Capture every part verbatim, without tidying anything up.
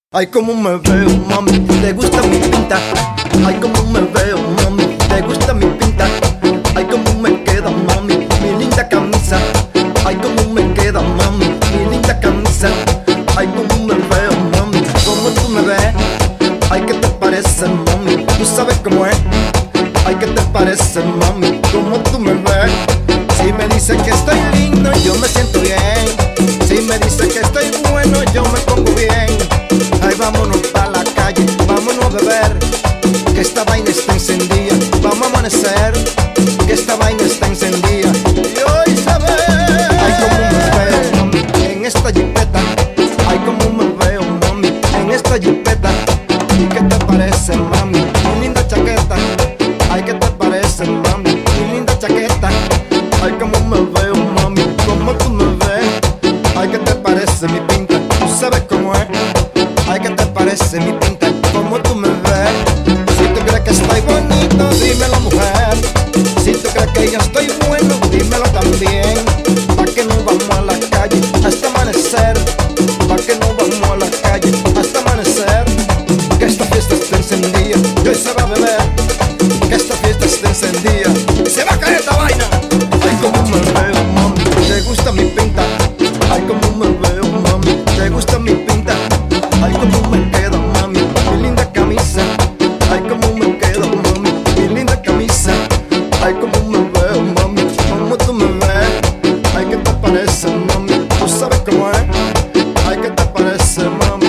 Ay, cómo me veo, mami, te gusta mi pinta. Ay, cómo me veo, mami, te gusta mi pinta. Ay, cómo me queda, mami, mi linda camisa. Ay, cómo me queda, mami, mi linda camisa. Ay, cómo me veo, mami, cómo tú me ves. Ay, ¿qué te parece, mami? Tú sabes cómo es. Ay, ¿qué te parece, mami? Cómo tú me ves. Si me dicen que estoy lindo, yo me siento bien. Si me dicen que estoy bueno, yo me pongo bien. Ay, vámonos pa' la calle, vámonos a beber, que esta vaina está encendida. Vamos a amanecer, que esta vaina está encendida. Y hoy se ve. Ay, cómo me veo, mami, en esta jipeta. Ay, cómo me veo, mami, en esta jipeta. ¿Y qué te parece, mami? Mi linda chaqueta. Ay, ¿qué te parece, mami? Mi linda chaqueta. Ay, cómo me veo, mami, cómo tú me ves. Ay, ¿qué te parece mi pinta? Tú sabes cómo es. Ay, ¿qué te parece mi pinta? ¿Cómo tú me ves? Si tú crees que estoy bonito, dímelo, mujer. Si tú crees que yo estoy bueno, dímelo también. ¿Pa' que no vamos a la calle hasta amanecer? ¿Pa' que no vamos a la calle hasta amanecer? Que esta fiesta está encendida y hoy se va a beber. Que esta fiesta está encendida y se va a caer esta vaina. Ay, cómo me veo, mami, te gusta mi pinta. Ay, cómo me veo, mami, te gusta mi pinta. Ay, cómo me queda, mami, mi linda camisa. Ay, cómo me queda, mami, mi linda camisa. Ay, cómo me veo, mami, cómo tú me ves. Ay, ¿qué te parece, mami? Tú sabes cómo es. Ay, ¿qué te parece, mami?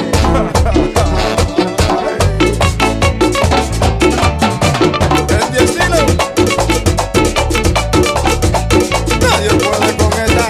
El diecilo. Nadie puede con esta.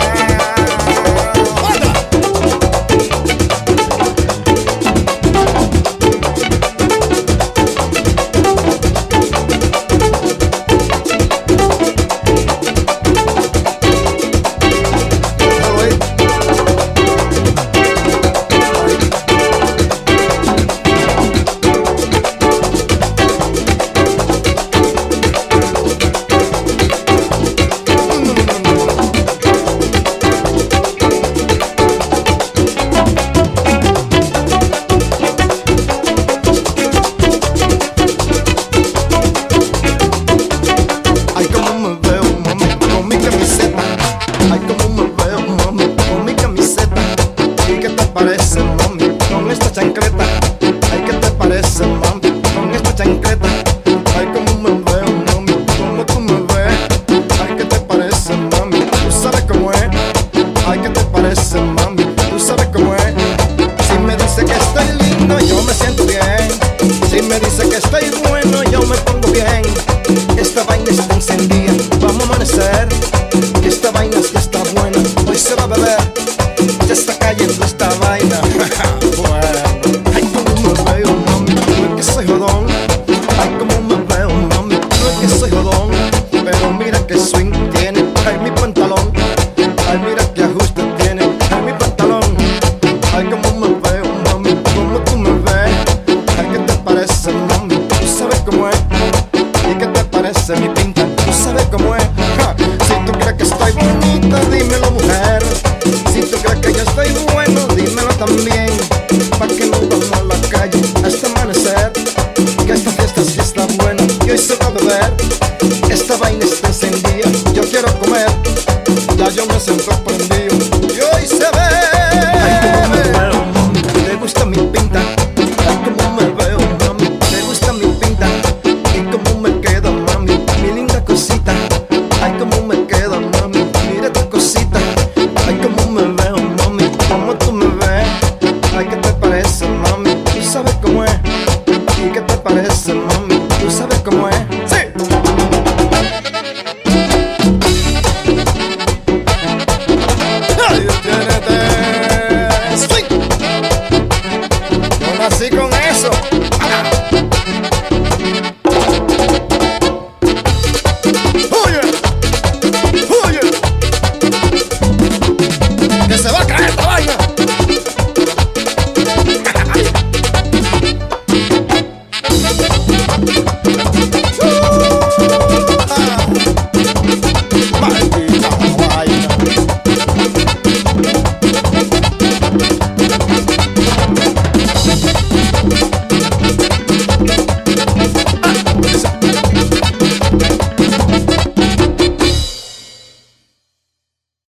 Parece, mami, con esta chancleta. Ay, ¿qué te parece, mami, con esta chancleta? Ay, cómo me veo, mami, cómo tú me ves. Ay, ¿qué te parece, mami? Tú sabes cómo es. Ay, ¿qué te parece, mami? Tú sabes cómo es. Si me dice que estoy lindo, yo me siento bien. Si me dice que estoy bueno, yo me pongo bien. Esta vaina está encendida, vamos a amanecer. Esta vaina ya está buena, hoy se va a beber. Ya está cayendo esta vaina. Bueno. Ay, cómo me veo, mami, no es que soy jodón. Ay, cómo me veo, mami, no es que soy jodón. Pero mira que swing tiene, ay, mi pantalón. Ay, mira que ajuste tiene, ay, mi pantalón. Ay, cómo me veo, mami, cómo tú me ves. Ay, ¿qué te parece, mami? Tú sabes cómo es. ¿Y qué te parece mi pinta? Tú sabes cómo es. Ja. Si tú crees que estoy bonita, dímelo, mujer. Si tú crees que yo estoy bueno, dímelo también. Pa' que no vamos a la calle hasta amanecer. Que esta fiesta sí está buena y hoy se va a beber. Esta vaina está encendida, yo quiero comer. Ya yo me siento prendido y hoy se ve. Ay, cómo me veo, mami, te gusta mi pinta. Ay, cómo me veo, mami, te gusta mi pinta. Y cómo me queda, mami, mi linda cosita. Ay, cómo me queda, mami, mira tu cosita. Ay, cómo me veo, mami, cómo tú me ves. Ay, ¿qué te parece, mami? Tú sabes cómo es. ¿Y qué te parece,